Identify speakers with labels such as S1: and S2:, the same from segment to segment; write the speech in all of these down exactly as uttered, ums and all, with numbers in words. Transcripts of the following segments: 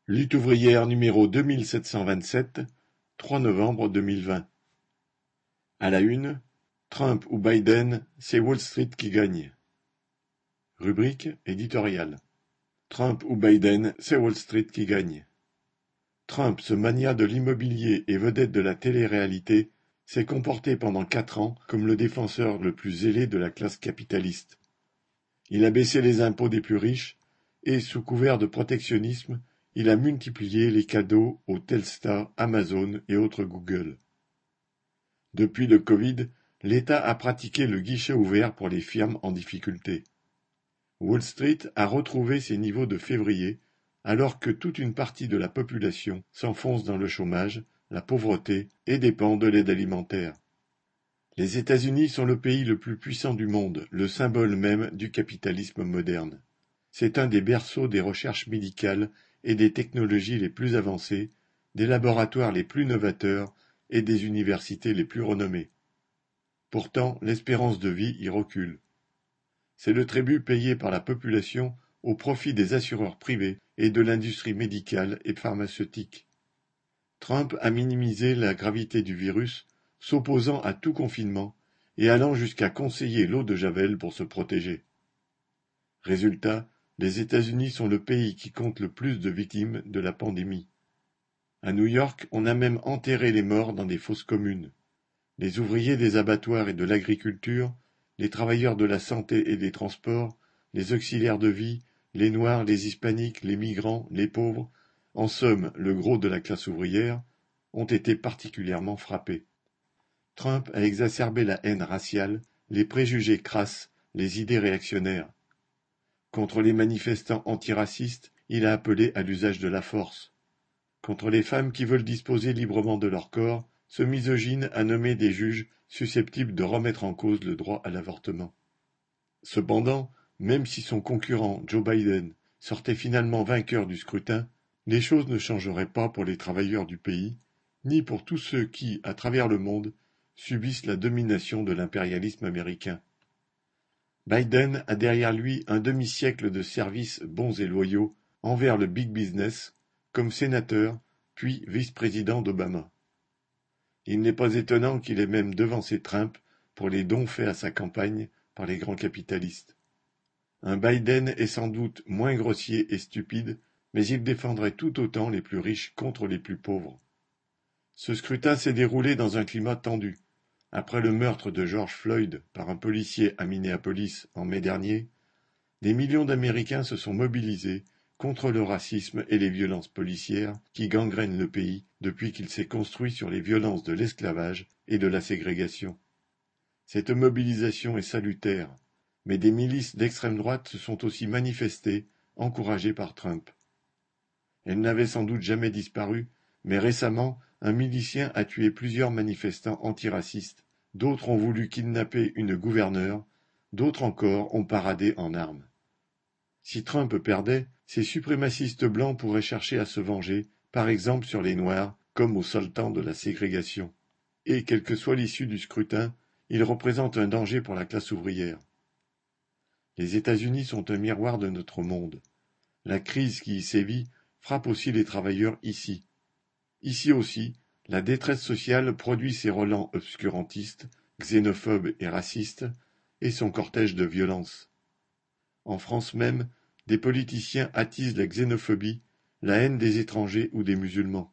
S1: Lutte ouvrière numéro deux mille sept cent vingt-sept, trois novembre deux mille vingt. À la une, Trump ou Biden, c'est Wall Street qui gagne. Rubrique éditoriale. Trump ou Biden, c'est Wall Street qui gagne. Trump, ce magnat de l'immobilier et vedette de la télé-réalité, s'est comporté pendant quatre ans comme le défenseur le plus zélé de la classe capitaliste. Il a baissé les impôts des plus riches et, sous couvert de protectionnisme, il a multiplié les cadeaux aux Telstar, Amazon et autres Google. Depuis le Covid, l'État a pratiqué le guichet ouvert pour les firmes en difficulté. Wall Street a retrouvé ses niveaux de février, alors que toute une partie de la population s'enfonce dans le chômage, la pauvreté et dépend de l'aide alimentaire. Les États-Unis sont le pays le plus puissant du monde, le symbole même du capitalisme moderne. C'est un des berceaux des recherches médicales et des technologies les plus avancées, des laboratoires les plus novateurs et des universités les plus renommées. Pourtant, l'espérance de vie y recule. C'est le tribut payé par la population au profit des assureurs privés et de l'industrie médicale et pharmaceutique. Trump a minimisé la gravité du virus, s'opposant à tout confinement et allant jusqu'à conseiller l'eau de Javel pour se protéger. Résultat, les États-Unis sont le pays qui compte le plus de victimes de la pandémie. À New York, on a même enterré les morts dans des fosses communes. Les ouvriers des abattoirs et de l'agriculture, les travailleurs de la santé et des transports, les auxiliaires de vie, les Noirs, les Hispaniques, les migrants, les pauvres, en somme le gros de la classe ouvrière, ont été particulièrement frappés. Trump a exacerbé la haine raciale, les préjugés crasses, les idées réactionnaires. Contre les manifestants antiracistes, il a appelé à l'usage de la force. Contre les femmes qui veulent disposer librement de leur corps, ce misogyne a nommé des juges susceptibles de remettre en cause le droit à l'avortement. Cependant, même si son concurrent Joe Biden sortait finalement vainqueur du scrutin, les choses ne changeraient pas pour les travailleurs du pays, ni pour tous ceux qui, à travers le monde, subissent la domination de l'impérialisme américain. Biden a derrière lui un demi-siècle de services bons et loyaux envers le big business, comme sénateur, puis vice-président d'Obama. Il n'est pas étonnant qu'il ait même devancé Trump pour les dons faits à sa campagne par les grands capitalistes. Un Biden est sans doute moins grossier et stupide, mais il défendrait tout autant les plus riches contre les plus pauvres. Ce scrutin s'est déroulé dans un climat tendu. Après le meurtre de George Floyd par un policier à Minneapolis en mai dernier, des millions d'Américains se sont mobilisés contre le racisme et les violences policières qui gangrènent le pays depuis qu'il s'est construit sur les violences de l'esclavage et de la ségrégation. Cette mobilisation est salutaire, mais des milices d'extrême droite se sont aussi manifestées, encouragées par Trump. Elles n'avaient sans doute jamais disparu, mais récemment, un milicien a tué plusieurs manifestants antiracistes, d'autres ont voulu kidnapper une gouverneure, d'autres encore ont paradé en armes. Si Trump perdait, ces suprémacistes blancs pourraient chercher à se venger, par exemple sur les Noirs, comme au seul temps de la ségrégation. Et, quelle que soit l'issue du scrutin, il représente un danger pour la classe ouvrière. Les États-Unis sont un miroir de notre monde. La crise qui y sévit frappe aussi les travailleurs ici. Ici aussi, la détresse sociale produit ses relents obscurantistes, xénophobes et racistes, et son cortège de violence. En France même, des politiciens attisent la xénophobie, la haine des étrangers ou des musulmans.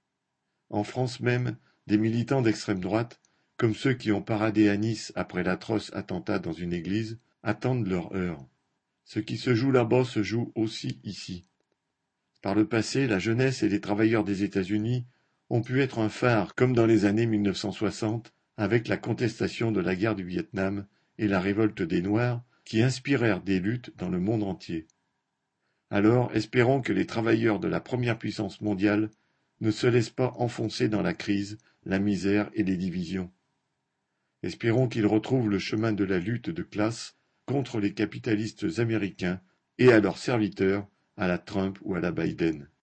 S1: En France même, des militants d'extrême droite, comme ceux qui ont paradé à Nice après l'atroce attentat dans une église, attendent leur heure. Ce qui se joue là-bas se joue aussi ici. Par le passé, la jeunesse et les travailleurs des États-Unis ont pu être un phare comme dans les années mille neuf cent soixante, avec la contestation de la guerre du Vietnam et la révolte des Noirs, qui inspirèrent des luttes dans le monde entier. Alors, espérons que les travailleurs de la première puissance mondiale ne se laissent pas enfoncer dans la crise, la misère et les divisions. Espérons qu'ils retrouvent le chemin de la lutte de classe contre les capitalistes américains et à leurs serviteurs, à la Trump ou à la Biden.